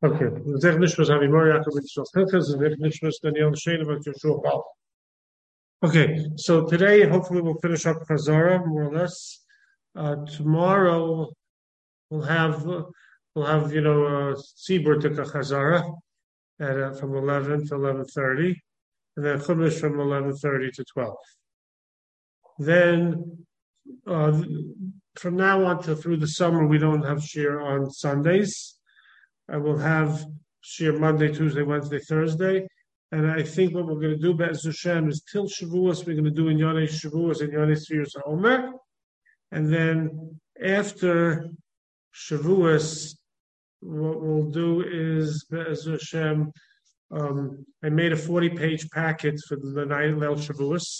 Okay. Zeg nishmas Avimor Yaakov Yitzchak Hilchas and nishmas Daniel Shane about Joshua Bal. Okay, so today hopefully we'll finish up Chazara more or less. Tomorrow we'll have Tzibur Tika Chazara at from 11 to 11:30, and then Chumash from 11:30 to 12. Then from now on to through the summer we don't have shir on Sundays. I will have shir Monday, Tuesday, Wednesday, Thursday. And I think what we're going to do, Be'ez Hashem, is till Shavuos, we're going to do in Yonei Shavuos and Yonei Sfiras HaOmer. And then after Shavuos, what we'll do is, Be'ez Hashem, I made a 40-page packet for the night of Shavuos.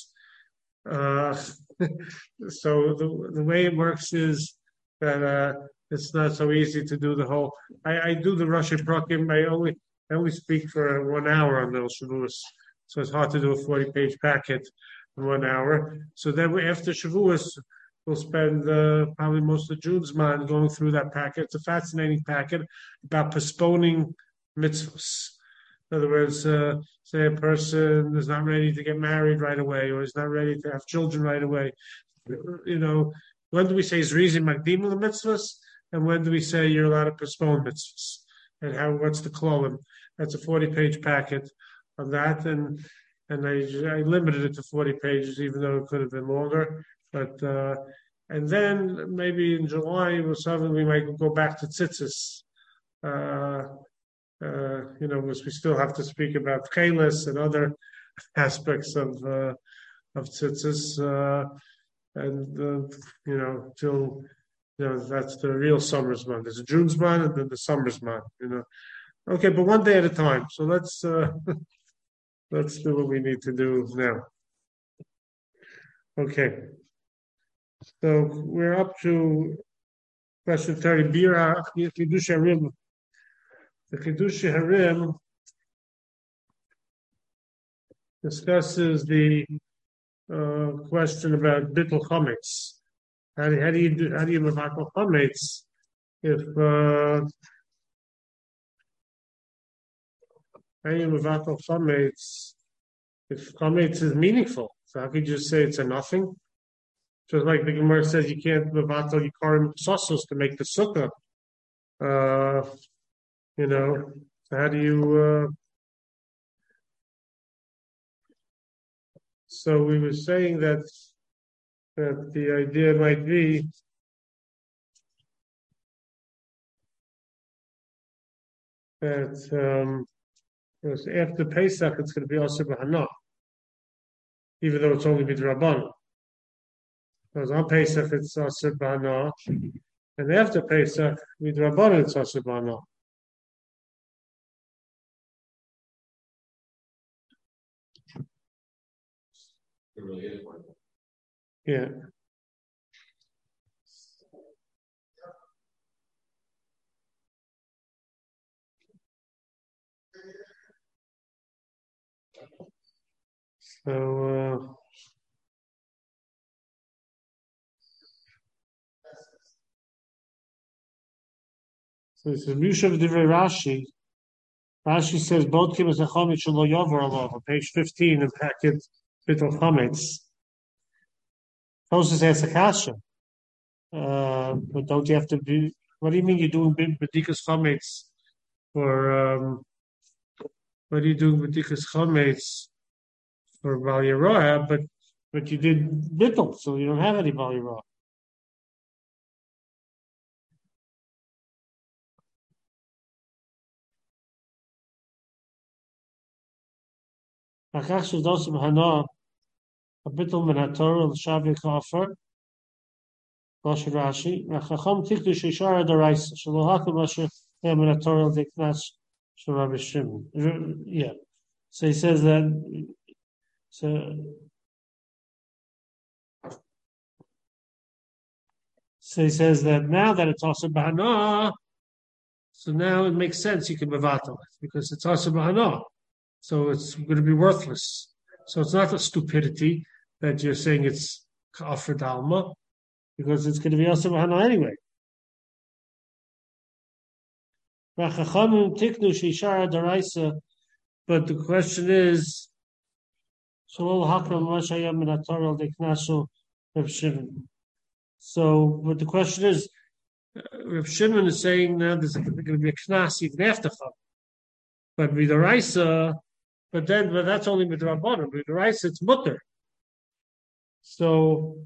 So the way it works is that it's not so easy to do the whole. I do the Rosh Prakim. I only speak for 1 hour on those Shavuos, so it's hard to do a 40-page packet in 1 hour. So then after Shavuos, we'll spend probably most of June's month going through that packet. It's a fascinating packet about postponing mitzvahs. In other words, say a person is not ready to get married right away, or is not ready to have children right away. When do we say Zrizim Magdim the mitzvahs? And when do we say you're allowed to postpone mitzvahs? And what's the klolim? That's a 40-page packet on that, and I limited it to 40 pages, even though it could have been longer. But and then maybe in July or something we might go back to tzitzis. Because we still have to speak about chelis and other aspects of tzitzis, till. That's the real summer's month. There's a June's month and then the summer's month, Okay, but one day at a time. So let's let's do what we need to do now. Okay. So we're up to question 30. Bira Chidush Harim. The Chidush Harim discusses the question about bittul chametz. How do you mevakol chametz if chametz is meaningful? So how could you just say it's a nothing? Just like the Gemara says, you can't mevatel yikarim sosos to make the sukkah. So how do you? So we were saying that the idea might be that after Pesach it's going to be also b'hana, even though it's only b'drabbanan. Because on Pesach it's also b'hana, and after Pesach b'drabbanan it's also b'hana. It really is one. Yeah. So this is Mushav Divrei Rashi. Rashi says Bodkim is a chametz shelo yover alav on page 15 in packet bittul chametz. Tosas asks a kasha, but don't you have to be? What do you mean you're doing b'dikas chametz for? What do you do b'dikas chametz for Bal Yeroah? But you did bittul, so you don't have any Bal Yeroah. Achach shevdos b'hana a bittul min haTorah l'shavi kafar. Rashi Rashi. Rachacham tikdu sheishara daraisa shelo hakel masher min haTorah l'diknas shel Rabbi Shimon. Yeah. So he says that. So he says that now that it's also b'hana, so now it makes sense you can mevatel it because it's also b'hana. So it's going to be worthless. So it's not a stupidity that you're saying it's kafir dalma, because it's going to be also b'hana anyway. Rachachamim tiknu sheishara daraisa. But the question is, Shalol hakram mashayam min haTorah deknasu Reb Shimon. So, but the question is, Reb Shimon is saying now there's going to be a knas even after Chag. But midaraisa, but that's only midrabanan. Midaraisa, it's mutter. So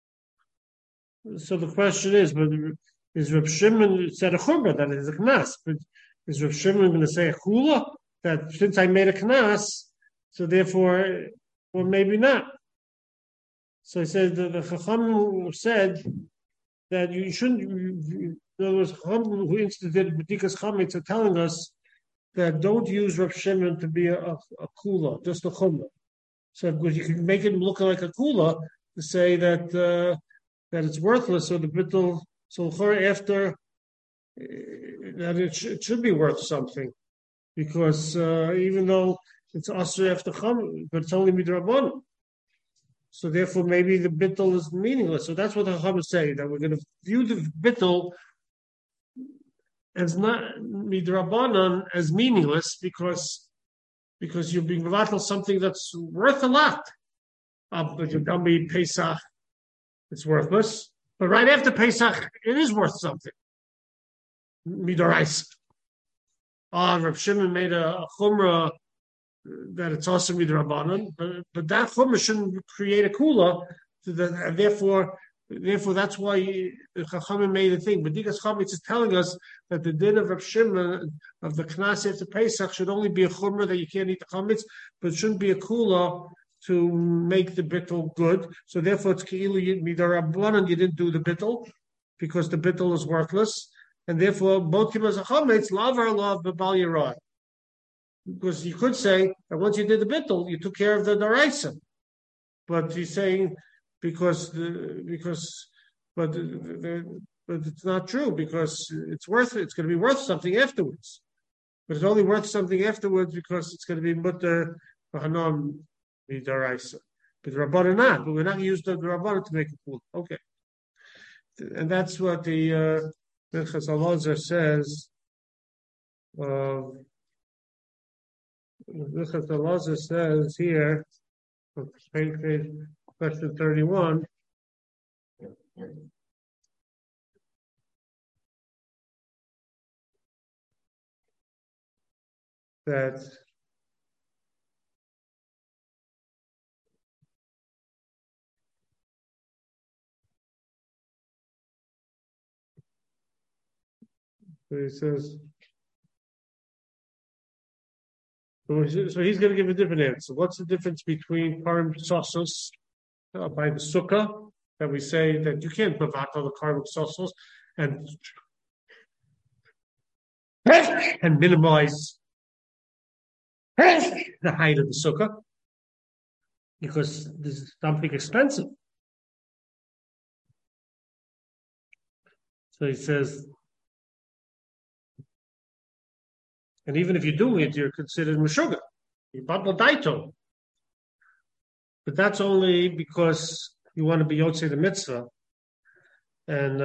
the question is, but is Reb Shimon said a chumrah that it is a knas? But is Reb Shimon going to say a chula that since I made a knas, so therefore, or maybe not? So he said the Chacham said that you shouldn't. In other words, Chacham who instituted B'dikas Chametz are telling us that don't use Reb Shimon to be a kula, just a chumrah. So because you can make it look like a kula to say that that it's worthless, so the bittul, so after that it should be worth something, because even though it's asur after chum, but it's only midrabanan. So therefore, maybe the bittul is meaningless. So that's what the Chacham is saying, that we're going to view the bittul as not midrabanan as meaningless because you're being mevatel something that's worth a lot. But you're going to be Pesach, it's worthless. But right after Pesach, it is worth something. Midorais. Reb Shimon made a chumrah that it's also midrabanan, but that chumrah shouldn't create a kula, and therefore that's why the Chachamim made a thing. But Dikas Chametz is telling us that the din of Reb Shimon of the Knas after Pesach should only be a chumrah that you can't eat the chametz, but it shouldn't be a kula to make the bittul good. So therefore, it's keilu midarabanan. You didn't do the bittul because the bittul is worthless, and therefore both kibbutz chametz lavar lav b'bal yirah. Because you could say that once you did the bittul, you took care of the daraisa. But he's saying but it's not true because it's going to be worth something afterwards. But it's only worth something afterwards because it's going to be mutter v'hanam midaraisa. But rabbanan not. But we're not going to use the rabbanan to make a pool. Okay, and that's what the Minchas Elazar says. Minchas Elazar says here, page question 31. That he says, so he's going to give a different answer. What's the difference between parim sosos by the sukkah that we say that you can't mevatel the parim sosos and minimize the height of the sukkah because this is something expensive. So he says, and even if you do it, you're considered meshuggah. You're batla daito. But that's only because you want to be yotzei the mitzvah. And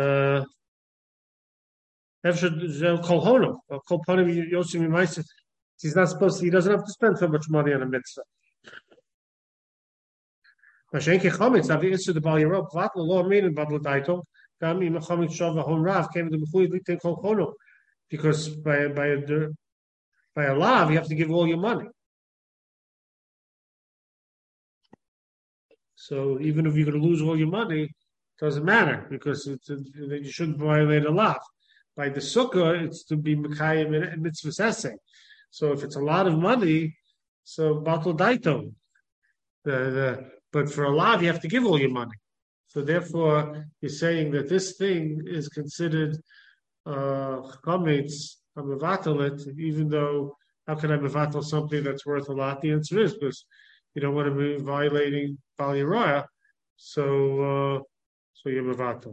he's not supposed to, he doesn't have to spend so much money on a mitzvah. Because by a lav, you have to give all your money. So even if you're going to lose all your money, it doesn't matter because you shouldn't violate a lav. By the sukkah, it's to be mekayim and mitzvahs essay. So if it's a lot of money, so batal daito. But for a lav, you have to give all your money. So therefore, you're saying that this thing is considered chametz mevatel, even though how can I mevatel something that's worth a lot? The answer is because you don't want to be violating bal yirah, so you're mevatel.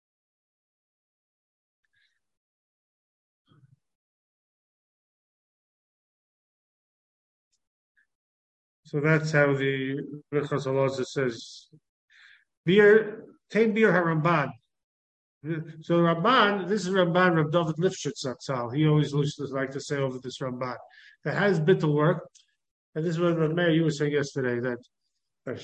So that's how the Minchas Elazar says. Tein bir haramban. So Ramban, this is Ramban Rav David Lifshitz Zatzal. He always used to like to say over this Ramban that has bittul work, and this is what Rav Meir you were saying yesterday that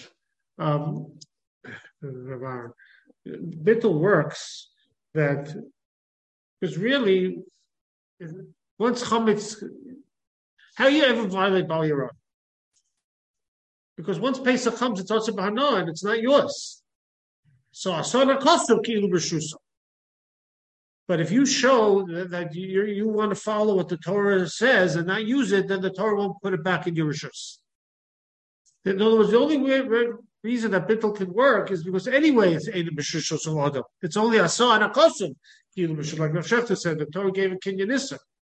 bittul works that because really once chametz, how you ever violate Bal Yarah? Because once Pesach comes, it's also b'hana and it's not yours. So asana kosu kilu b'shusa. But if you show that you want to follow what the Torah says and not use it, then the Torah won't put it back in your rishus. In other words, the only reason that bittul can work is because anyway it's ein b'shushos adam. It's only asana kosu kilu b'shusa. Like Rav Shefter said, the Torah gave a kinyan issa.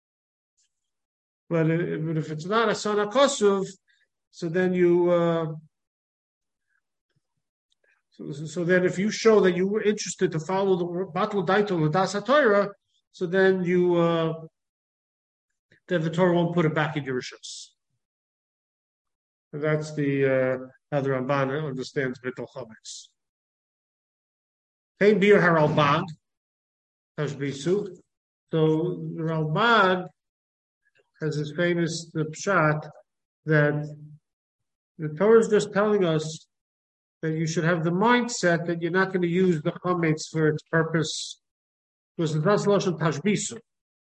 But if it's not asana kosuv, so then you. So then, if you show that you were interested to follow the Batul Daitul Ladas HaTorah, so then then the Torah won't put it back in your rishus. And that's the how the Ramban understands Bittul Chametz. Hey, Bir Haralbag, Tashbisu. So the Ralbag has this famous pshat that the Torah is just telling us that you should have the mindset that you're not going to use the chametz for its purpose, because that's lashon tashbisu.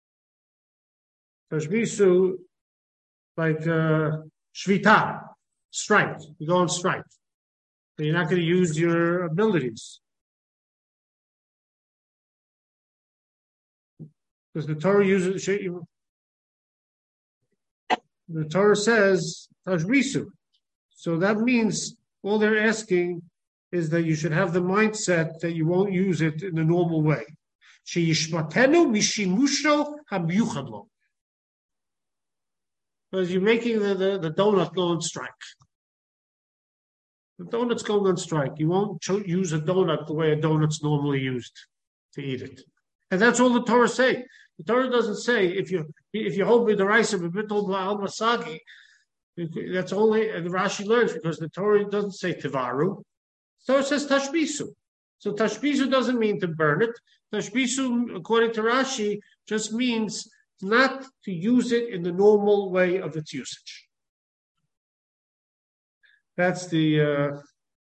Tashbisu, like shvita, strike. You go on strike. So you're not going to use your abilities. Because the Torah uses, the Torah says tashbisu. So that means all they're asking is that you should have the mindset that you won't use it in the normal way. Because you're making the donut go on strike. The donut's going on strike. You won't use a donut the way a donut's normally used to eat it. And that's all the Torah say. The Torah doesn't say if you hold me the rice of a bittul al masagi. That's only the Rashi learns because the Torah doesn't say tivaru. So it says tashbisu. So tashbisu doesn't mean to burn it. Tashbisu, according to Rashi, just means not to use it in the normal way of its usage. That's the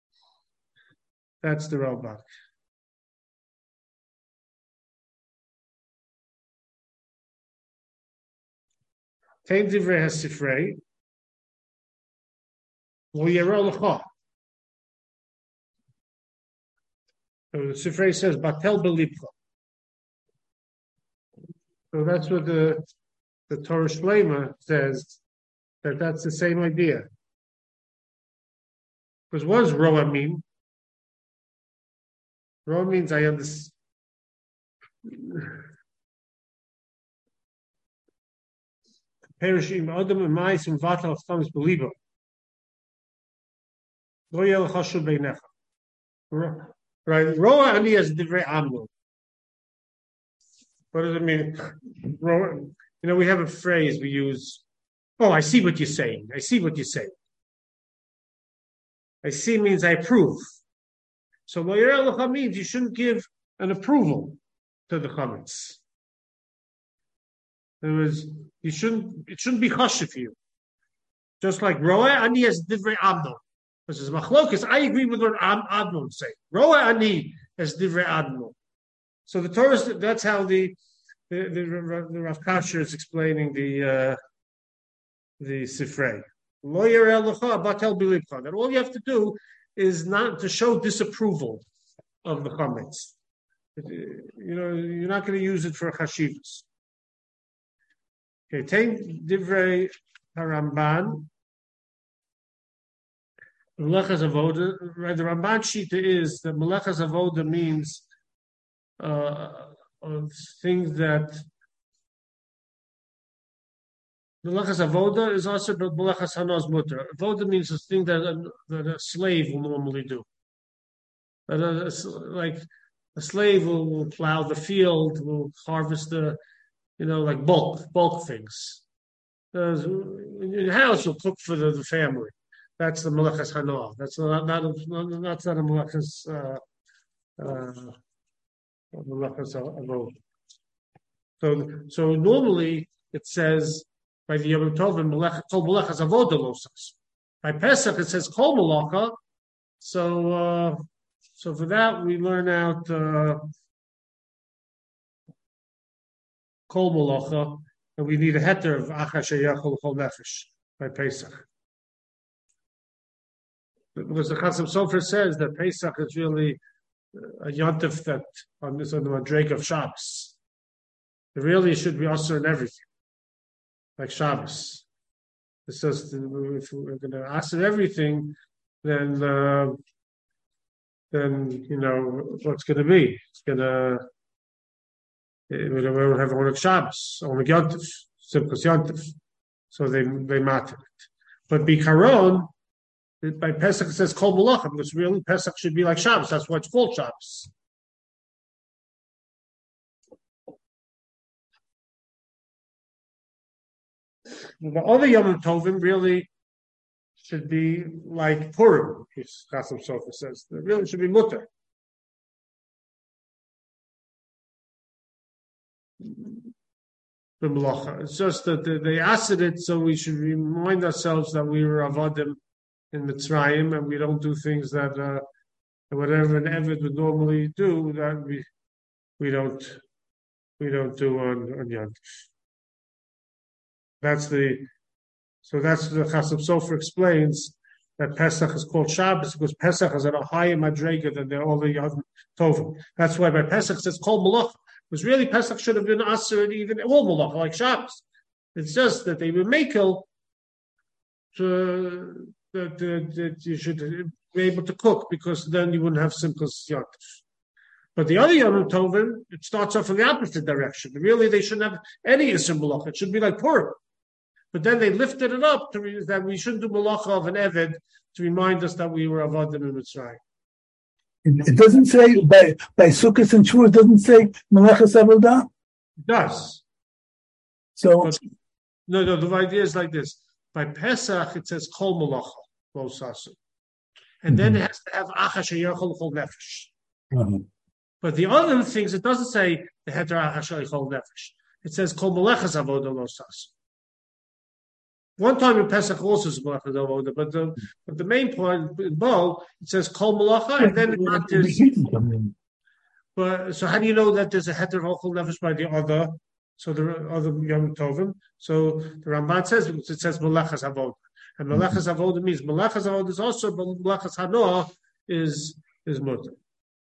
Ralbag. Tein divrei hasifrei. So the Sifrei says, Batel belipcha. So that's what the Torah Shlema says, that's the same idea. Because what does Roa mean? Roa means I understand. Perishim Adam and Mais and Vatal of Thomas Believer. Right, Roa ani as divrei amno. What does it mean? Roa, we have a phrase we use. Oh, I see what you're saying. I see what you're saying. I see means I approve. So lo yireh lecha means you shouldn't give an approval to the comments. In other words, it shouldn't be chashiv for you. Just like Roa ani as divrei amno. This is machlokas. I agree with what Admon say. Roa ani as divrei Admon. So the Torah, that's how the Rav Kasher is explaining the Sifrei. Lo yireh lecha batel bilibcha. That all you have to do is not to show disapproval of the comments. You're not going to use it for chashivas. Okay, take divrei Haramban. Melechas Avoda, right? The Ramban Shita is that Melechas Avoda means things that Melechas Avoda is also Melechas Hanos Mutter. Avoda means a thing that a slave will normally do. Like a slave will plow the field, will harvest like bulk things. In your house, you'll cook for the family. That's the Melechas Hanoah. That's not a Melechas So normally it says by the Yom Tovim kol melechas avoda losas. By Pesach it says kol melacha. So for that we learn out kol melacha, and we need a heter of achar sheyachol kol nefesh by Pesach. Because the Chasam Sofer says that Pesach is really a yontif that on the Madreg of Shabbos. It really should be also in everything, like Shabbos. It says if we're going to answer everything, then you know what's going to be. It's going to we don't have only Shabbos, only yontif, simple yontif. So they matter it. But Bikaron, by Pesach it says Kol Malachim, because really Pesach should be like Shabbos. That's why it's called Shabbos. The other Yom Tovim really should be like Purim, Chasam Sofer says. It really should be mutter. The Malacha. It's just that they asked it, so we should remind ourselves that we were Avodim in Mitzrayim, and we don't do things that whatever an Eved would normally do, that we don't do on Yom. That's the Chasam Sofer explains that Pesach is called Shabbos because Pesach is at a higher madrega than all the Yom Tovim. That's why by Pesach it says Kol Malach, because really Pesach should have been Aser even all Malach like Shabbos. It's just that they were makel that you should be able to cook because then you wouldn't have simple yontif. But the other Yom Tovim, it starts off in the opposite direction. Really, they shouldn't have any Yisr Malach. It should be like Purim. But then they lifted it up that we shouldn't do Malacha of an Eved to remind us that we were Avodim in Mitzrayim. It doesn't say by Sukkot and Shavuot. It doesn't say Malachas Avodah. It does. So no. The idea is like this: by Pesach it says Kol Malacha Lo Sasu, and then it has to have Achar Sheyachol Chol Nefesh. But the other things it doesn't say the Heter Achar Sheyachol Nefesh. It says Kol Malachas Avodah Lo Sasu. One time in Pesach also is Malachas Avodah, but the main point in Bo it says Kol Malacha, and then there's. But so how do you know that there's a heter Chol Nefesh by the other? So the other Yom Tovim. So the Ramban says because it says Malachas Avodah, and Malachas Avodah means Malachas Avodah is also, but Malachas Hanoah is mutter.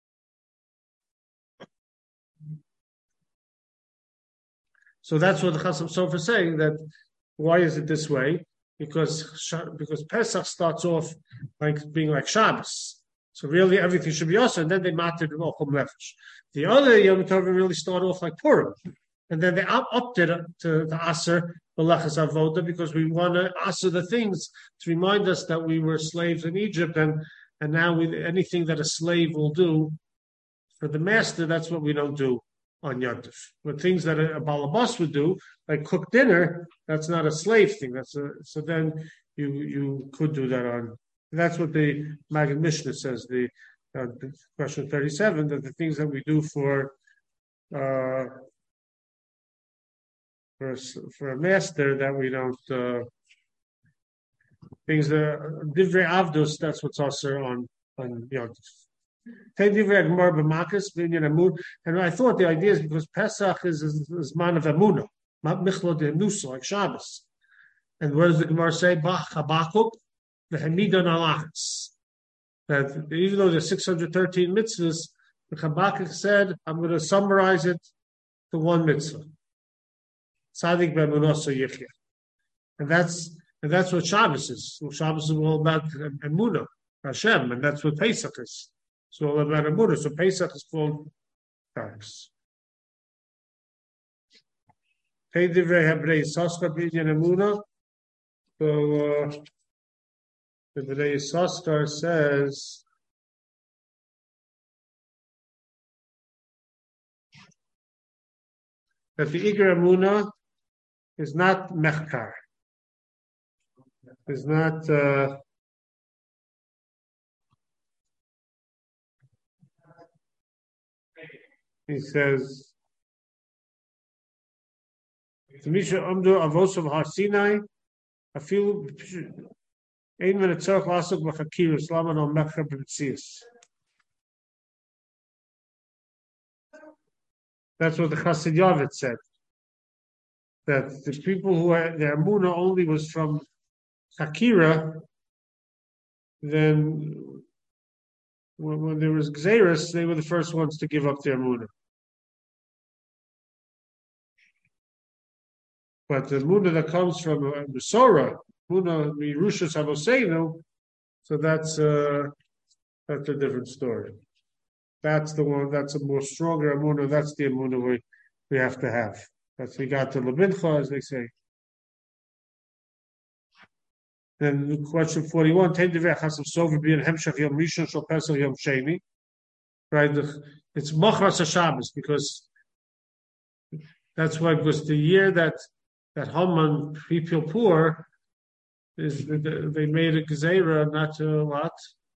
So that's what the Chasam Sofer is saying that. Why is it this way? Because Pesach starts off like being like Shabbos. So really everything should be also, and then they mattered in Ochel Nefesh. The other Yom Tovim really start off like Purim. And then they upped it to the Aser, Malachas Avodah, because we want to Aser the things to remind us that we were slaves in Egypt, and now anything that a slave will do for the master, that's what we don't do on Yontif. But things that a balabas would do, like cook dinner, that's not a slave thing. So then you could do that on. That's what the Maggid Mishnah says. The question 37 that the things that we do for a master that we don't things that divrei avdos. That's what's also on Yontif. And I thought the idea is because Pesach is man of Emunah, not Michla de Nusa, like Shabbos. And what does the Gemara say? Habakuk, the Hamidan Alachas. That even though there's 613 mitzvahs, the Habakkuk said, I'm going to summarize it to one mitzvah. Tzadik be'emunah yichya. And that's what Shabbos is. Well, Shabbos is all about Emunah, Hashem, and that's what Pesach is. So all about Emunah. So Pesach is called Shabbos. Pei divrei Hebrei Saskar b'inyan Emunah. So the Bnei Yissaschar says that the Iger Emunah is not mechkar. Is not He says, "Tamisha Amdu Avosav Har Sinai, I feel ein minute tzarich lasok b'chakirus lama no mekha b'mitzias." That's what the Chassid Yavet said. That the people who had their Amunah only was from Hakira, then when there was Gzeirus, they were the first ones to give up their Amunah. But the Amunah that comes from Besorah, Amunah Mirushas Avoseinu, so that's a different story. That's the one. That's a more stronger Amunah. That's the Amunah we have to have. That's we got the Lebincha, as they say. Then question 41. Right? It's Machras HaShabbos because that's why, because the year that Haman people poor is they made a gezerah not to what?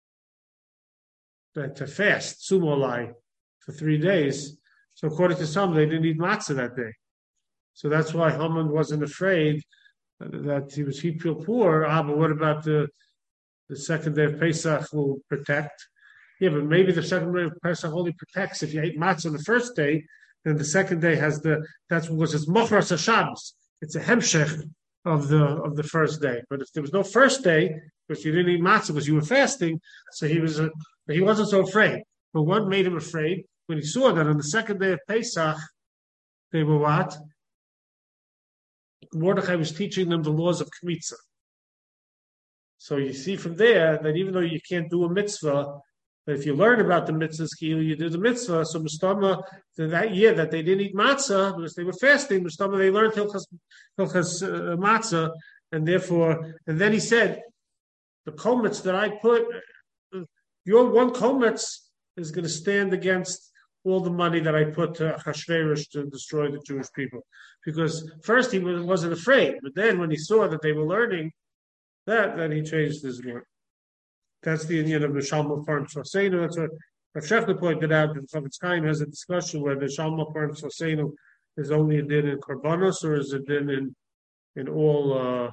To fast, sumolai, for 3 days. So according to some, they didn't eat matzah that day. So that's why Haman wasn't afraid that he was feel poor. But what about the second day of Pesach will protect? Yeah, but maybe the second day of Pesach only protects if you ate matzah on the first day, then the second day has that's because it's Machras HaShabbos. It's a hemshech of the first day. But if there was no first day, because you didn't eat matzah because you were fasting, so he wasn't so afraid. But what made him afraid? When he saw that on the second day of Pesach, they were what? Mordechai was teaching them the laws of Kmitza. So you see from there that even though you can't do a mitzvah, but if you learn about the mitzvahs, you do the mitzvah. So Mustama, that year that they didn't eat matzah because they were fasting, Mustama, they learned Hilchas matzah, and then he said, the kometz that I put, your one kometz is going to stand against all the money that I put to Achashverosh to destroy the Jewish people. Because first he wasn't afraid, but then when he saw that they were learning that, then he changed his mind. That's the Indian of the Shalma Parm Sosenu. That's what Rav Shechner pointed out. That Chofetz Chaim has a discussion whether Shalma Parm Sosenu is only a din in Korbanos or is it din in all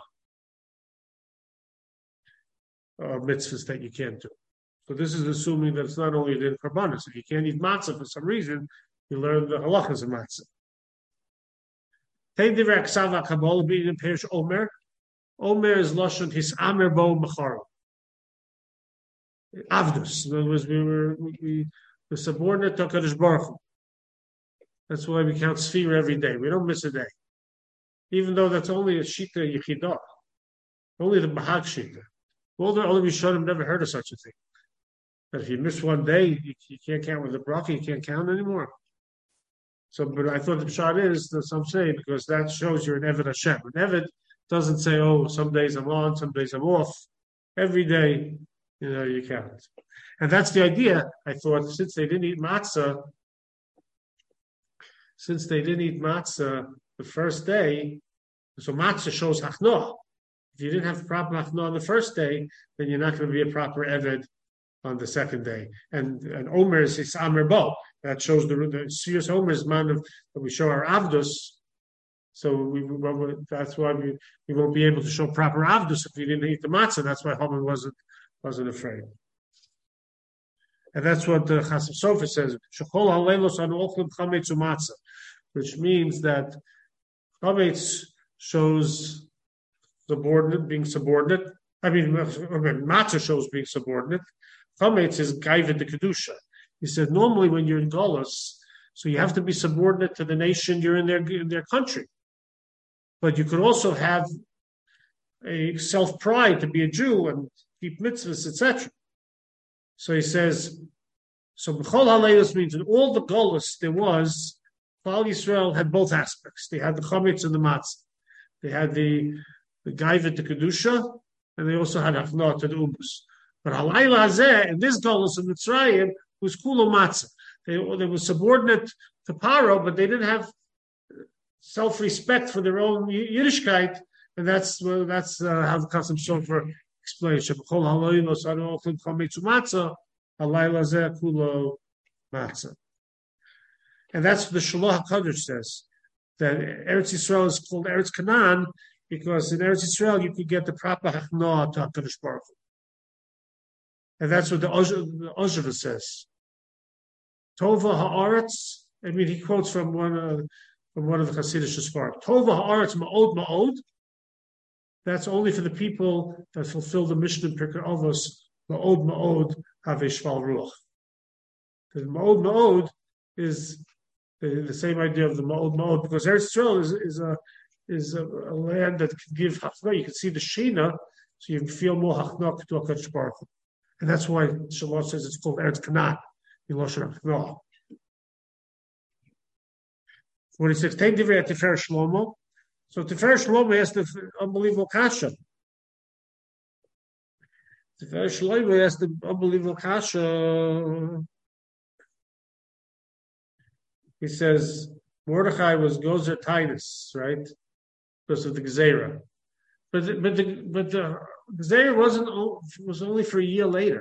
mitzvahs that you can't do. So this is assuming that it's not only a din Korbanos. If you can't eat matzah for some reason, you learn the halachas of matzah. Take the Raksava Kabbalah being in Perish Omer. Omer is Lashon His Amer Bo Macharo. Avdus. In other words, we were subordinate to HaKadosh Baruch Hu. That's why we count Sfira every day. We don't miss a day. Even though that's only a Shita Yechidah. Only the Bahag Shita. All the other Rishonim never heard of such a thing. But if you miss one day, you can't count with the bracha, you can't count anymore. So, but I thought the pshat is that some say because that shows you're an Eved Hashem. An Eved doesn't say, "Oh, some days I'm on, some days I'm off." Every day, you count, and that's the idea. I thought since they didn't eat matzah the first day, so matzah shows hachnoah. If you didn't have proper hachnoah on the first day, then you're not going to be a proper Eved on the second day. And Omer is Amer Bo. That shows the serious Omer is man of that we show our Avdus. So that's why we won't be able to show proper Avdus if we didn't eat the matzah. That's why Haman wasn't afraid. And that's what the Chasam Sofer says. Shechol haleilos anu ochlim chametz u'matzah, which means that chametz shows being subordinate. I mean, matzah shows being subordinate. Chametz is gaivet the kedusha. He said normally when you're in Golus, so you have to be subordinate to the nation you're in their country, but you could also have a self-pride to be a Jew and keep mitzvahs, etc. So he says, so B'chol Haleilos means in all the Golus there was, Klal Yisrael had both aspects. They had the chametz and the matzah. They had the gaivet the kedusha, and they also had hafnah to the umus. But Halayla Hazeh, in this Golus of Mitzrayim, was kulo matzah. They were subordinate to Paro, but they didn't have self-respect for their own Yiddishkeit, and that's how the Chasam Sofer explains. Shebechol halaylos anu ochlim chametz u'matzah, halayla zeh kulo matzah. And that's what the Shalach HaKadosh says, that Eretz Yisrael is called Eretz Canaan because in Eretz Yisrael you could get the proper Hachnoah to HaKadosh Baruch Hu. And that's what the Ozhava says. Tova ha'aretz. I mean, he quotes from one of the Hasidic Sfarim. Tova ha'aretz ma'od ma'od. That's only for the people that fulfill the mission in Pirkei Avos. Ma'od ma'od have shval ruach. The ma'od ma'od is the same idea of the ma'od ma'od because Eretz Yisrael is a land that can give hachna. You can see the shina, so you can feel more hachna to HaKadosh Baruch Hu. And that's why Shalom says it's called Eretz Canaan. In Lashon HaKnoah. 46. Take Divrei Tiferet Shlomo. So Tiferet Shlomo asked the unbelievable kasha. Tiferet Shlomo asked the unbelievable kasha. He says Mordechai was Gozer Titus, right? Because of the Gezerah. But the Gezerah was only for a year later.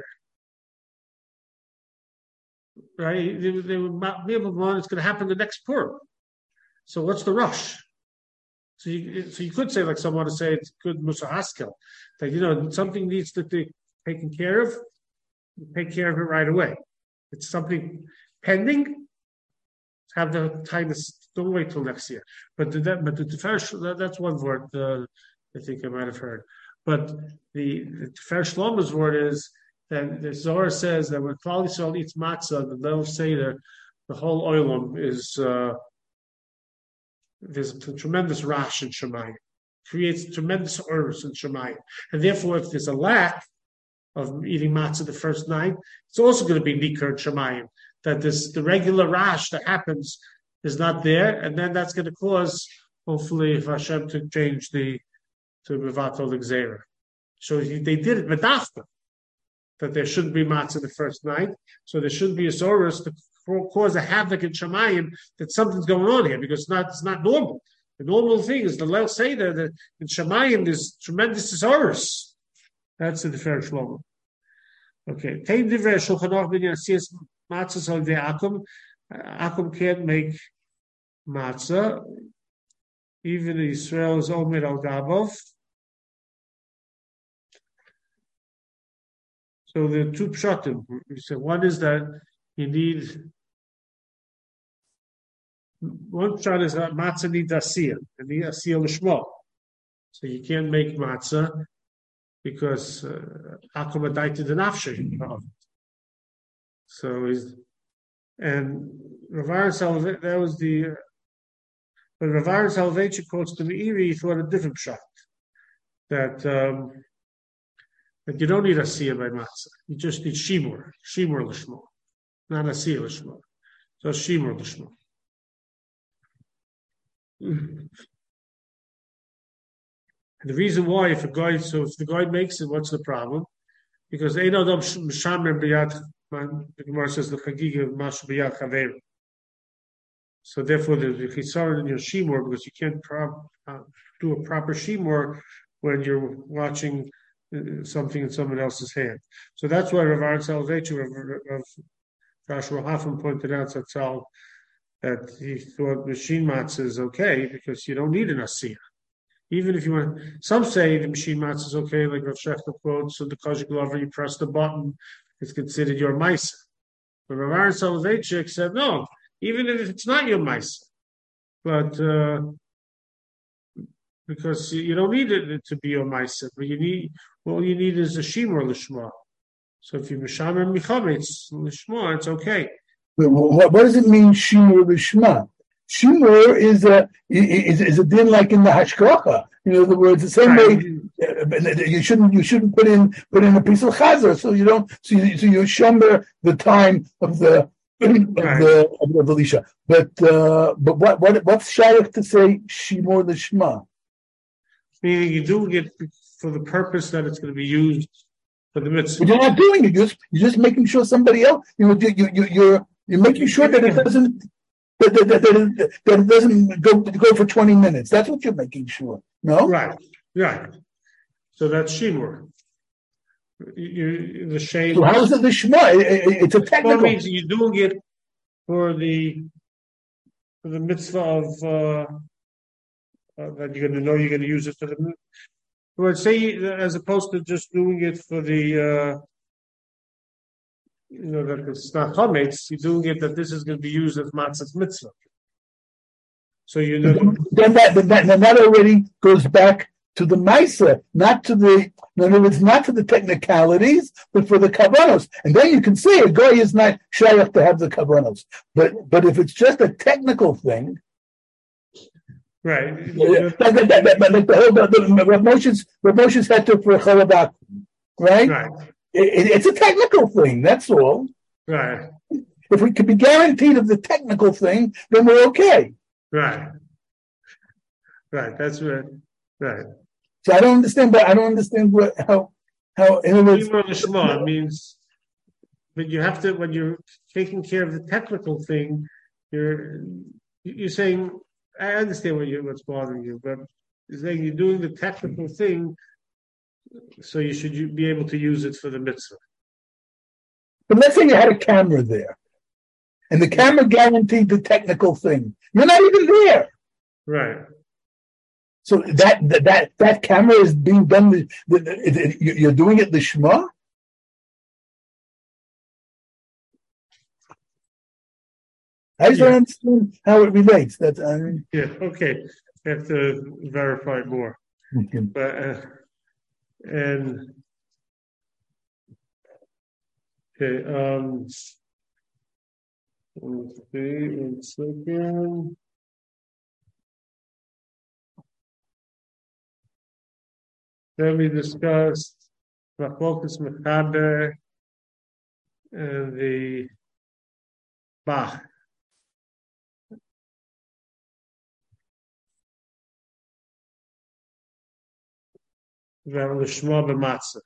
Right? They were be able to it's going to happen the next Purim. So what's the rush? So you could say, like someone to say, it's good Musa Haskel, that something needs to be taken care of. Take care of it right away. It's something pending. Have the time. Don't wait till next year. But the first, that's one word. I think I might have heard. But the Tiferet Shlomo's word is. Then the Zohar says that when Klal Yisrael eats matzah, the Leil Seder, the whole oilam is there's a tremendous rash in Shemayim, creates tremendous urus in Shemayim, and therefore, if there's a lack of eating matzah the first night, it's also going to be nikar in Shemayim. That the regular rash that happens is not there, and then that's going to cause, hopefully, if Hashem to change to mevatel the gzeira. So they did it medafka. That there shouldn't be matzah the first night, so there shouldn't be a sorus to cause a havoc in Shemayim that something's going on here because it's not normal. The normal thing is the Leil Seder that in Shemayim there's tremendous sorus. That's the Tiferet Shlomo. Okay, Tein Divrei Shulchan Aruch ben Yasiyas matzah al yedei Akum. Akum can't make matzah. Even Israel is omer al gabov. So the two pshatim. You said one is that you need. One pshat is that matzah needs asiyah, and the asiyah l'shmo. So you can't make matzah because akum adaited an afshe. So and Rav Aaron Soloveitchik, that was the. But Rav Aaron Soloveitchik quotes the Meiri, he thought a different pshat that you don't need asiyah by matzah. You just need shimur l'shmo, not asiyah l'shmo. So shimur l'shmo. And the reason why, if the guy makes it, what's the problem? Because ein adam mishamer b'yad. The Gemara says the chagiga mashu b'yad chaveru. So therefore, there's a chisaron in your shimur because you can't do a proper shimur when you're watching something in someone else's hand. So that's why Rav Aaron Soloveitchik, Rav Joshua Hoffman pointed out that he thought machine matzah is okay because you don't need an asiyah. Even if you want, some say the machine matzah is okay, like Rav Shechter quotes, so the Kosher Glover, you press the button, it's considered your maisa. But Rav Aaron Soloveitchik said, no, even if it's not your maisa, but because you don't need it to be your maisa, but all you need is a shimur l'shma. So if you mishamer michametz l'shma, it's okay. What does it mean, shimur l'shma? Shimur is a din like in the hashgacha. In other words, the same way you shouldn't put in a piece of chazer, so you shomer the time of the Elisha. But what's shaykh to say shimur l'shma? Meaning you do it for the purpose that it's going to be used for the mitzvah. But you're not doing it. You're just making sure somebody else. You're making sure that it doesn't. That it doesn't go for 20 minutes. That's what you're making sure. No? Right. So that's shimur. The shame. So how is it the shema? It's a technical. Well, it means you're doing it for the the mitzvah of that you're going to know you're going to use it for the. Well, say as opposed to just doing it for the. That it's not chametz. You're doing it that this is going to be used as matzah's mitzvah. So you know. Then that already goes back to the Maisa, not to the. In other words, not to the technicalities, but for the kavanos. And then you can see a guy is not shayach to have the kavanos. But if it's just a technical thing, right? Like the Rav Moshe's heter for chaladak, right? Right. It's a technical thing. That's all. Right. If we could be guaranteed of the technical thing, then we're okay. Right. Right. That's right. Right. So I don't understand, but I don't understand how in other words, it means, but you have to when you're taking care of the technical thing, you're saying I understand what's bothering you, but you're saying you're doing the technical thing, so you should be able to use it for the mitzvah. But let's say you had a camera there, and the camera guaranteed the technical thing. You're not even there, right? So that camera is being done. You're doing it lishma. I just don't understand how it relates. Okay. I have to verify more. Okay. But and okay. Let's see. 1 second. Then we discussed Machlokas Mechaber and the Bach. L'shma b'matzah.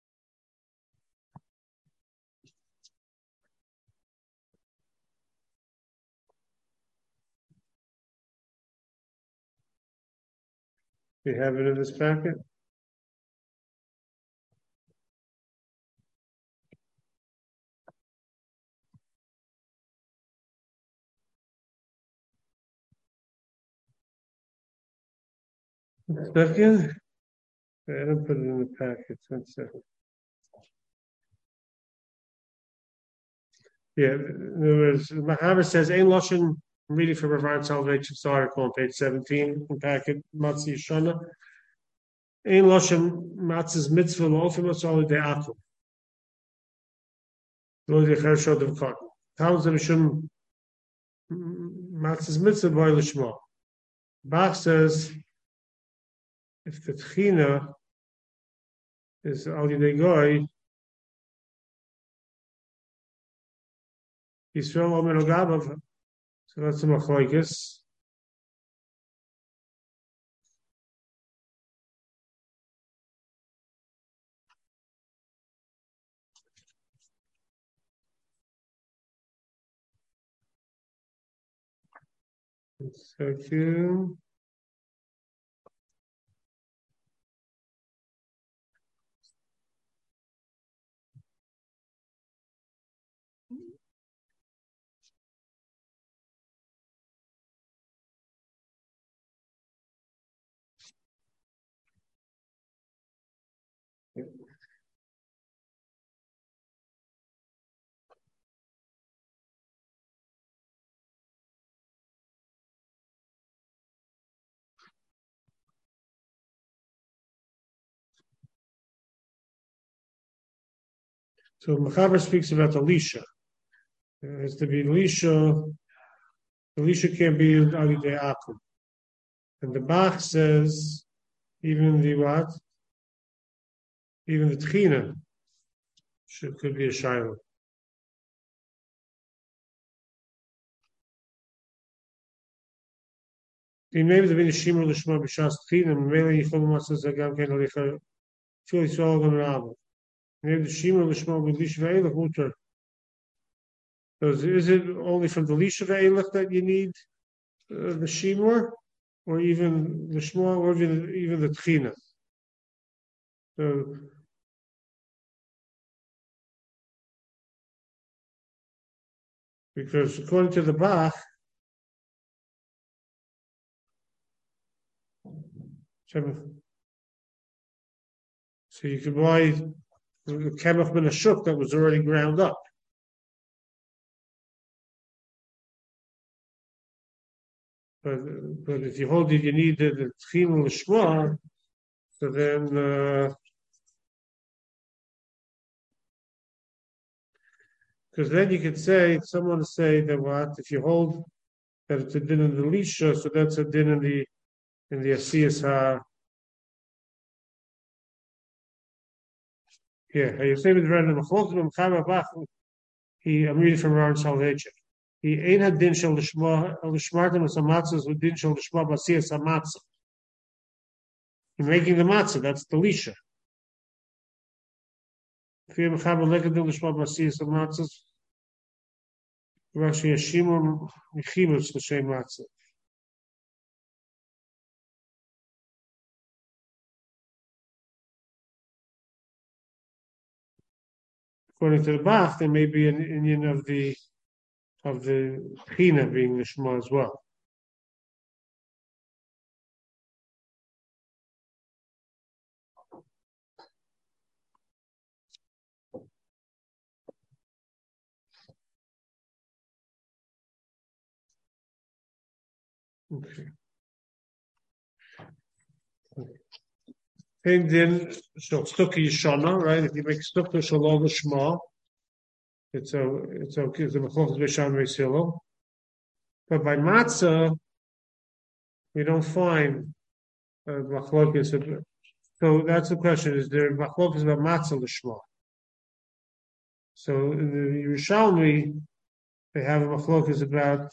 You have it in this packet? Second? I didn't put it in the packet. 1 second. Yeah, there was Mahaber says Ein Loshen. I'm reading from Rav Soloveitchik's article on page 17 in packet Matzi Yeshana. Ein Loshen Matzah's mitzvah lo'ofim asali de'akum. Lo de'cher shodav katan. Towns of Mishum Matzah's mitzvah boy l'shma. Bach says if the tchina is al yidei goy, Yisrael omer ogabav. So that's a machlokes. Second. So Mechaber speaks about Elisha. It has to be Elisha. Elisha can't be Ali de Akum. And the Bach says even the what? Even the Tchina could be a Shiloh. Maybe the Shimur Lishma B'Shas Tchina, maybe Yichol Matzah Zagam Ken Alicha Fil Yisrael Gam Rabba. Maybe the Shimur Lishma B'Lish Ve'elach Mutter. So is it only from the Lisha Ve'elach that you need the Shimur, or even the Shma, or even the Tchina? So because according to the Bach, So you could buy the kemach min hashuk that was already ground up. But if you hold it, you need the tchim l'shma, so then because then you could say someone would say that what if you hold that it's a din in the lisha, so that's a din in the asiyas ha. Yeah, you say with random I'm reading from Aaron Salvation. He ain't had din shel lishma lishmartim samatzas with din shel lishma basiyas hamatzah. You're making the matzah. That's the lisha. If you have a lekad din lishma basiyas hamatzas, Rashi Yeshimon Mechibus l'shem matzah. According to the Bach, there may be an Indian of the China being the Shema as well. Okay. And then, so Stuki Yishana, right? If you make Stuki Shalom Shema, it's okay. The Mechlokas B'Shan Reisilo. But by Matzah, we don't find Machlokas. So that's the question: is there Machlokas about Matzah L'Shema? So in the Yerushalmi, they have a Machlokas about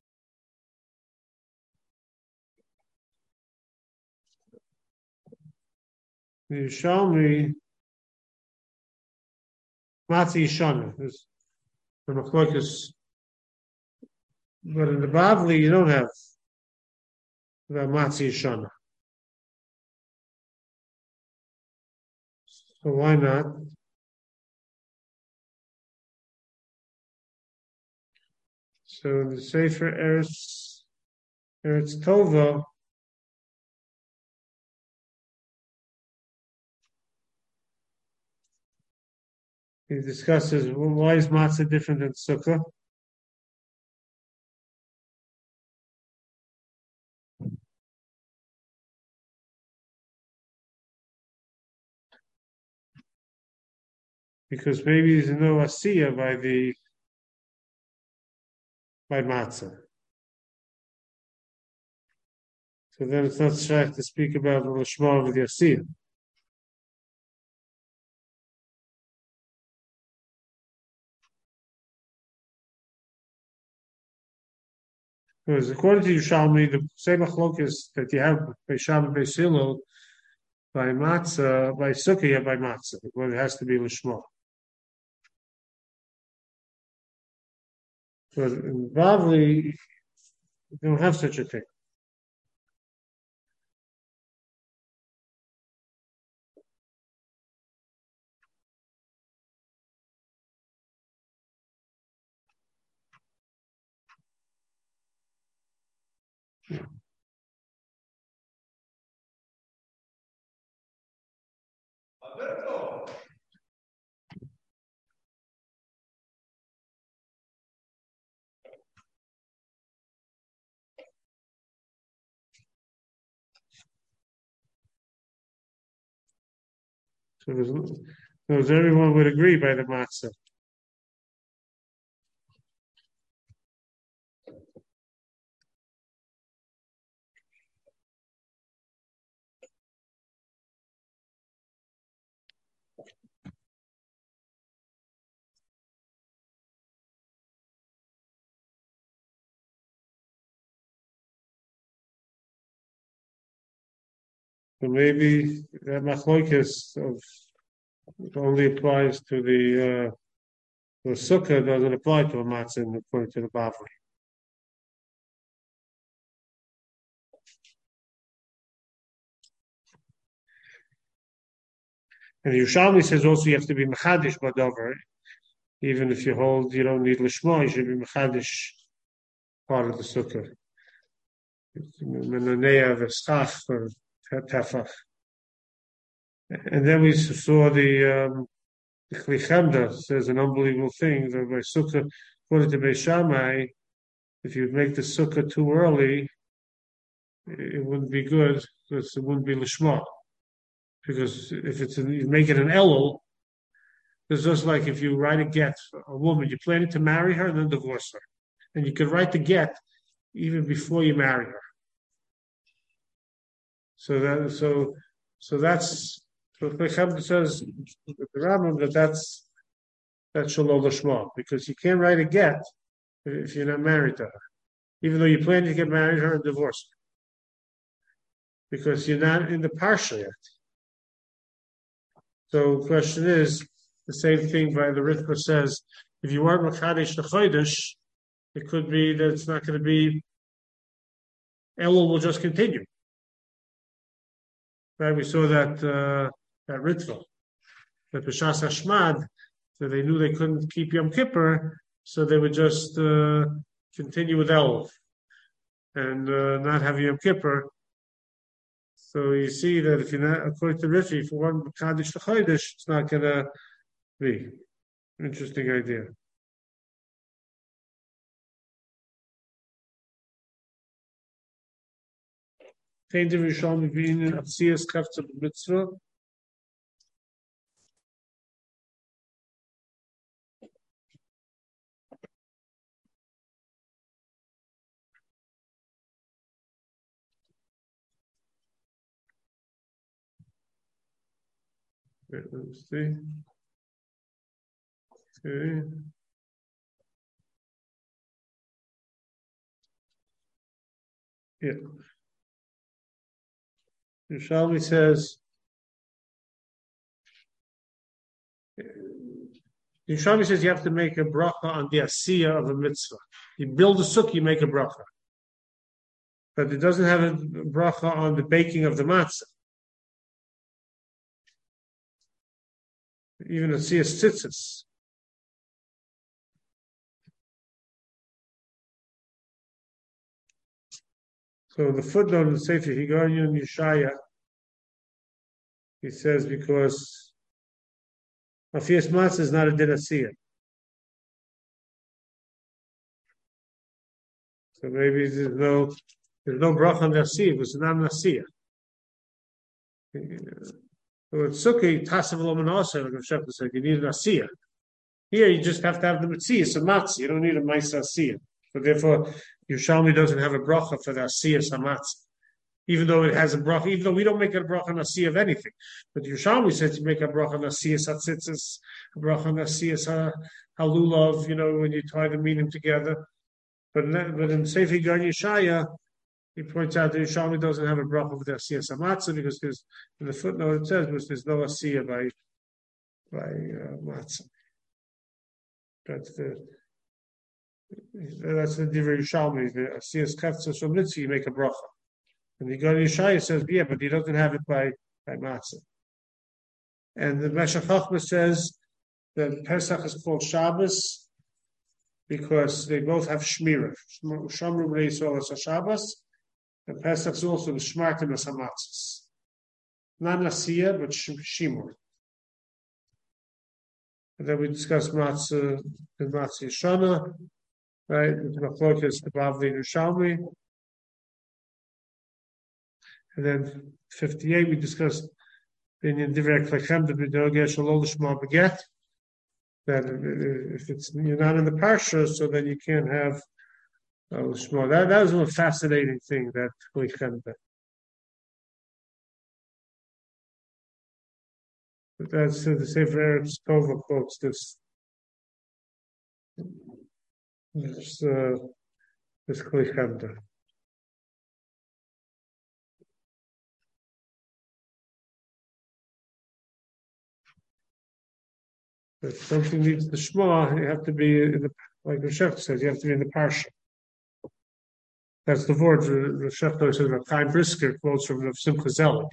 the Yerushalmi Matzah Yishana. There's the Machlokas, but in the Bavli you don't have the Matzah Yishana. So why not? So in the Sefer Eretz Tova, he discusses why is matzah different than sukkah. Because maybe there's no asiyah by matzah. So then it's not shaykh to speak about the lishma with the asiyah. Because according to Yerushalmi, the same machlokas that you have by Sham and by Silo, by matzah, by sukkah, you have by matzah. Well, it has to be lishma. But in Bavli, you don't have such a thing. So everyone would agree by the matzah. So maybe that machlokas only applies to the sukkah, doesn't apply to a matzah according to the Bavli. And Yerushalmi says also you have to be mechadish badover. Even if you hold you don't need lishma, you should be mechadish part of the sukkah. Menonea v'schach or tefach. And then we saw the Kli Chemda says an unbelievable thing that by sukkah, according to Beis Shammai, if you make the sukkah too early, it wouldn't be good because it wouldn't be lishma. Because if you make it an elul, it's just like if you write a get, a woman, you're planning to marry her and then divorce her. And you could write the get even before you marry her. So Chemda says the Rambam that's shalol lishma, because you can't write a get if you're not married to her, even though you plan to get married to her and divorce her, because you're not in the parsha yet. So the question is, the same thing by the Ritva says, if you aren't Makadesh the Chodesh, it could be that it's not going to be, Elul will just continue. Right? We saw that Ritva, that B'Shas Hashmad, so they knew they couldn't keep Yom Kippur, so they would just continue with Elul and not have Yom Kippur. So you see that if you're not, according to Rifi, if you want Kaddish to Chodesh, it's not going to be. Interesting idea. Kein der Rishonim being in Atsias Kafza Mitzvah. Let's see. Okay. Yeah. Yerushalmi says, you have to make a bracha on the asiyah of a mitzvah. You build a sukkah, you make a bracha. But it doesn't have a bracha on the baking of the matzah. Even a asiyah tzitzis. So the footnote in the Sefer Higarion Yeshaya, he says because Afiyas Matzah is not a din asiyah. So maybe there's no bracha on the asiyah, because it's not an asiyah. So it's sukkah, tasav lo manaseh, like Rav Shepard said, you need an asiyah. Here you just have to have the mitzvah, it's a matzah, you don't need a ma'aseh asiyah. So therefore, Yerushalmi doesn't have a bracha for the asiyah samatz, even though it has a bracha. Even though we don't make a bracha on asiyah of anything, but Yerushalmi says you make a bracha on asiyah satzitzis, a bracha on asiyah halulav. When you tie the meaning together. But in Sefer Gan Yeshaya, he points out that Yerushalmi doesn't have a bracha for the asiyah samatz because in the footnote it says there's no asiyah by matzah. That's the Divrei Yerushalmi. The asiyas kaftzah from mitzvah, you make a bracha. And the Gan Yeshaya says, yeah, but he doesn't have it by matzah. And the Meshech Chochmah says that Pesach is called Shabbos because they both have shmirah. Shamru b'nei Yisrael as a Shabbos, and Pesach is also the shmartim as hamatzos. Not asiyah, but shimur. And then we discuss matzah and matzah yeshana. Right, the Machlokas, the Bavli Yerushalmi. And then 58, we discussed in Divrei Kli Chemda b'Nogeh shalol l'shma beget. That if you're not in the parsha, so then you can't have l'shma. That was a fascinating thing, that Kli Chemda. But that's the Sefer Eretz Tova quotes this. This Kli Chemda. If something needs the Shema, you have to be in the, like Rav Shepard says, you have to be in the parsha. That's the word Rav Shepard says. Rav Chaim Brisker quotes from Rav Simcha Zelig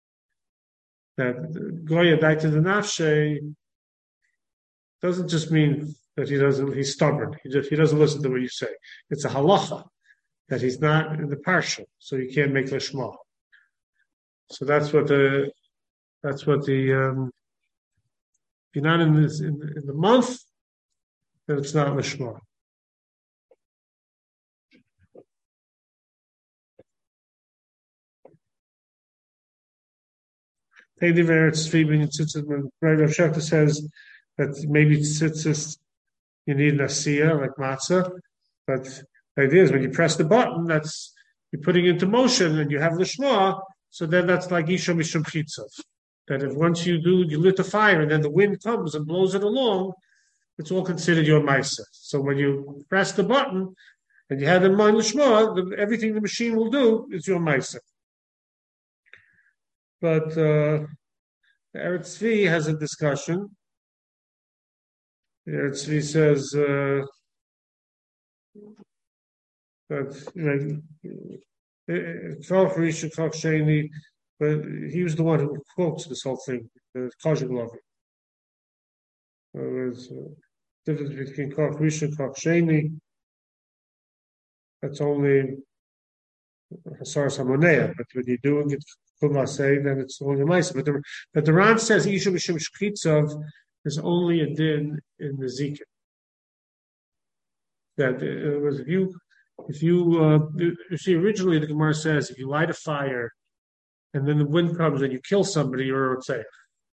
that Goya died to the nafshe doesn't just mean that he's stubborn. He doesn't listen to what you say. It's a halacha that he's not in the parsha, so you can't make the Shema. So that's what the if you're not in the month, then it's not lishma. Rav Shachar says that maybe tzitzis you need an asiya like matzah, but the idea is when you press the button, that's you're putting it into motion and you have lishma. So then that's like isha mishum chitzav. That if once you lit the fire and then the wind comes and blows it along, it's all considered your ma'aseh. So when you press the button and you have in mind lishma, everything the machine will do is your ma'aseh. But Eretz Tzvi has a discussion. Eretz Tzvi says that but he was the one who quotes this whole thing, the Kajaglovi. There's a difference between Koch Rishon and Koch Sheni. That's only Hasaras Hamonea, but when you're doing it say then it's only a ma'aseh. But the Ran says Isha Mishum Shchitzav is only a din in the Zikah. That it was if you see originally the Gemara says if you light a fire and then the wind comes and you kill somebody, you're safe.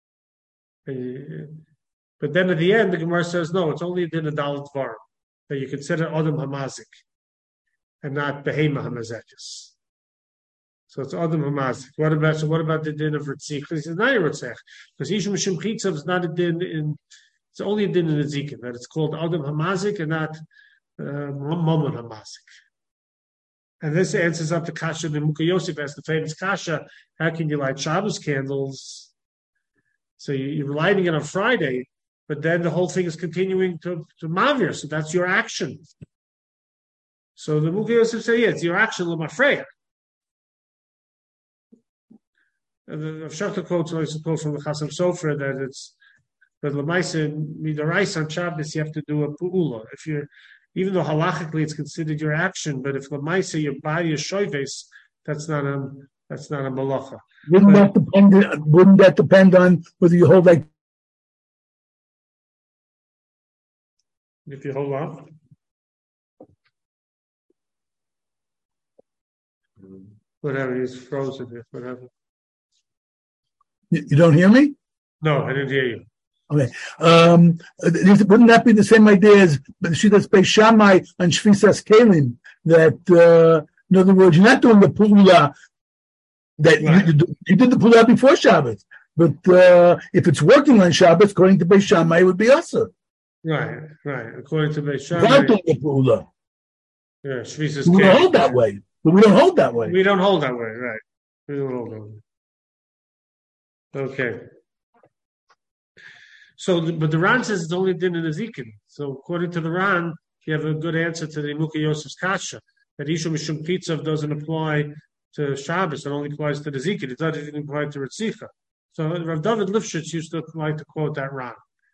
But then at the end the Gemara says no, it's only a din of Dalet Dvarim that you consider Adam Hamazik and not Behema Hamazekis. So it's Adam Hamazik. What about the din of Ritzich? Because it's not a Ritzich. Because Isha Mishum Chitzav is not a din it's only a din in the Zikin, that it's called Adam Hamazik and not Momon Hamazik. And this answers up to Kasha. The Muka Yosef asked the famous Kasha, how can you light Shabbos candles? So you're lighting it on Friday, but then the whole thing is continuing to Mavir, so that's your action. So the Muka Yosef say, yeah, it's your action, L'mafreya. And the Shachar quotes, I suppose, from the Chasam Sofer that it's that L'maisa Midarais on Shabbos you have to do a pu'ula. Even though halachically it's considered your action, but if L'maisa your body is shoyves, that's not a malacha. Wouldn't that depend on whether you hold like? If you hold on. Whatever, he's frozen here, whatever. You don't hear me? No, I didn't hear you. Okay. Wouldn't that be the same idea as Shitas Beis Shammai and Shvisas Kelim? That, in other words, you're not doing the Pula that right. you did the Pula before Shabbos. But if it's working on Shabbos, according to Beis Shammai, it would be Asa. Right. According to Beis Shammai. Without doing the Pula. Yeah, Shvisas Kelim. We don't hold that way. But we don't hold that way. We don't hold that way, right. We don't hold that way. Okay. So, but the Ran says it's only din in the Zikin. So, according to the Ran, you have a good answer to the Muka Yosef's Kasha that Isha Mishum Chitzav doesn't apply to Shabbos; it only applies to the Zikin. It doesn't apply to Ritzicha. So, Rav David Lifshitz used to like to quote that Ran.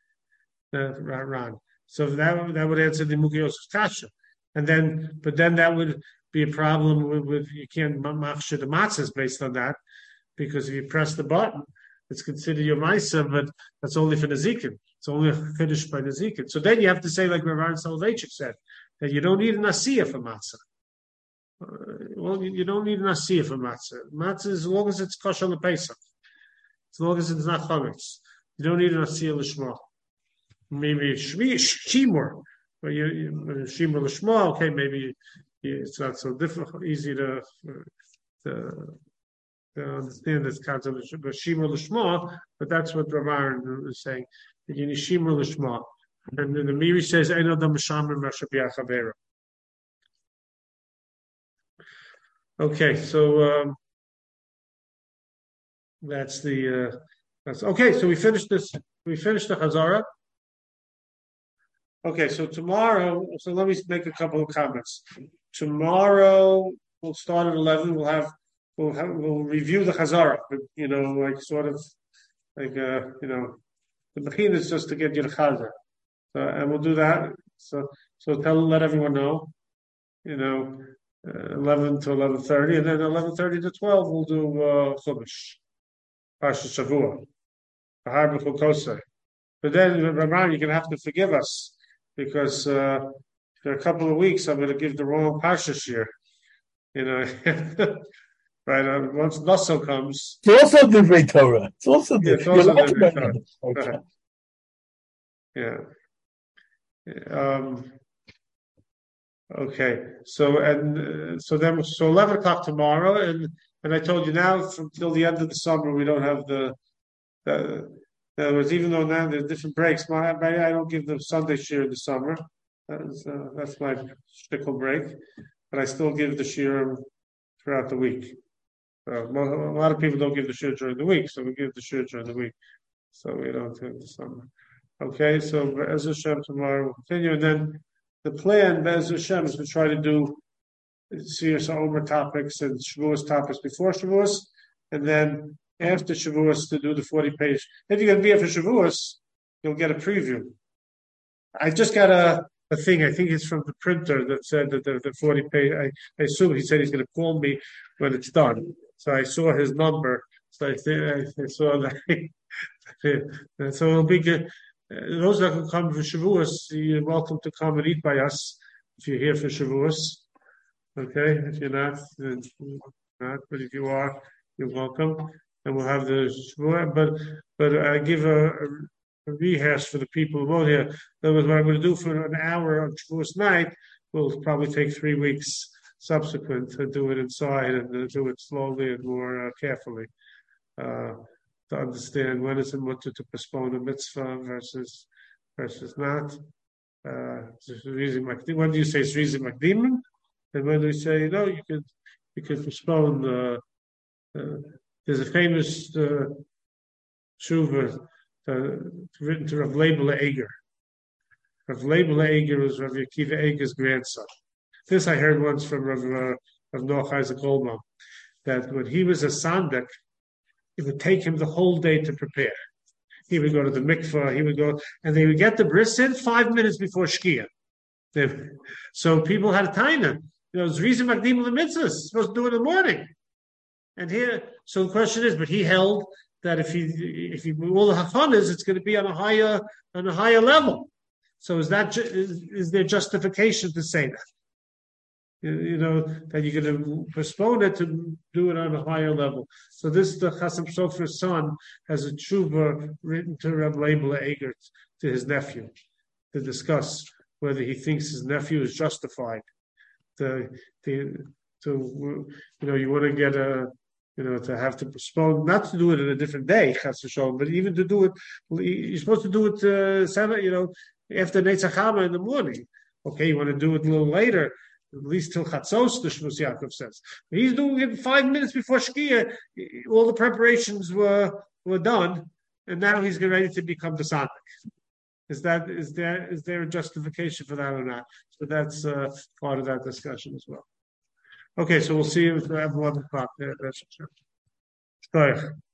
So that would answer the Muka Yosef's Kasha, but then that would be a problem with you can't machshir the matzahs based on that, because if you press the button, it's considered your ma'aseh, but that's only for the zikin. It's only finished by the zikin. So then you have to say, like Rav Aaron Soloveitchik said, that you don't need an asiyah for matzah. Well, you don't need an asiyah for matzah. Matzah, as long as it's kosher l'pesach, as long as it's not chametz, you don't need an asiyah l'shma. Maybe shimur, but shimur l'shma. Okay, maybe it's not so difficult, easy to understand this concept of shimur l'shma, but that's what Rav Aaron is saying. That you need shimur l'shma, and then the Miri says, "Ein adam mishamer masher b'achavera." Okay, so that's okay. So we finished this. We finished the Chazara. Okay, so tomorrow. So let me make a couple of comments. Tomorrow we'll start at 11. We'll review the Chazara. The Mechin is just to get your Chazar, and we'll do that. So let everyone know, 11 to 11:30, and then 11:30 to 12 we'll do Chumash, Parsha Shavua, Harba Chukosei. But then, Ramon, you're going to have to forgive us because for a couple of weeks I'm going to give the wrong Parsha here. Right? Once Nassau comes, it's also the great Torah. It's also the Torah. Yeah. Okay. So 11 o'clock tomorrow, and I told you now until the end of the summer we don't have the. In other words, even though now there's different breaks, I don't give the Sunday shir in the summer. That's my shtickle break, but I still give the shir throughout the week. A lot of people don't give the shir during the week, so we give the shir during the week. So we don't do the summer. Okay, so Be'ez Hashem tomorrow we'll continue, and then the plan Be'ez Hashem is to try to do Siyas Omer topics and Shavuos topics before Shavuos, and then after Shavuos to do the 40-page. If you're going to be here for Shavuos, you'll get a preview. I just got a thing. I think it's from the printer that said that the 40-page. I assume he said he's going to call me when it's done. So I saw his number. So I saw that. So it'll be good. Those that can come for Shavuos, you're welcome to come and eat by us if you're here for Shavuos. Okay, if you're not, but if you are, you're welcome. And we'll have the Shavuot. But I give a rehash for the people who won't hear. That was what I'm going to do for an hour on Shavuos night. Will probably take 3 weeks subsequent to do it inside and do it slowly and more carefully. To understand when it's a mutter to postpone a mitzvah versus not. When do you say it's reason makdimim? And when do you say you could postpone there's a famous tshuva written to Rav Leibel Eger. Rav Leibel Eger was Rav Akiva Eger's grandson. This I heard once from Rav Noach Isaac Goldbaum, that when he was a sandik, it would take him the whole day to prepare. He would go to the mikvah, and they would get the bris in 5 minutes before Shkia. So people had a taina. It's reason makdim l'mitzvah, supposed to do it in the morning. And here, so the question is, but he held that if he all the hachanas, it's going to be on a higher level. So is there justification to say that? That you're going to postpone it to do it on a higher level. So the Chasam Sofer's son has a tshuva written to Rav Leibel Eger, to his nephew, to discuss whether he thinks his nephew is justified. You want to get to have to postpone, not to do it in a different day, Chas v'sholom, but even to do it, you're supposed to do it, after Netzach Hama in the morning. Okay, you want to do it a little later, at least till Chatzos, the Shmos Yaakov says. But he's doing it 5 minutes before Shkia. All the preparations were done, and now he's getting ready to become the Sandik. Is there a justification for that or not? So that's part of that discussion as well. Okay, so we'll see you at 11 o'clock. That's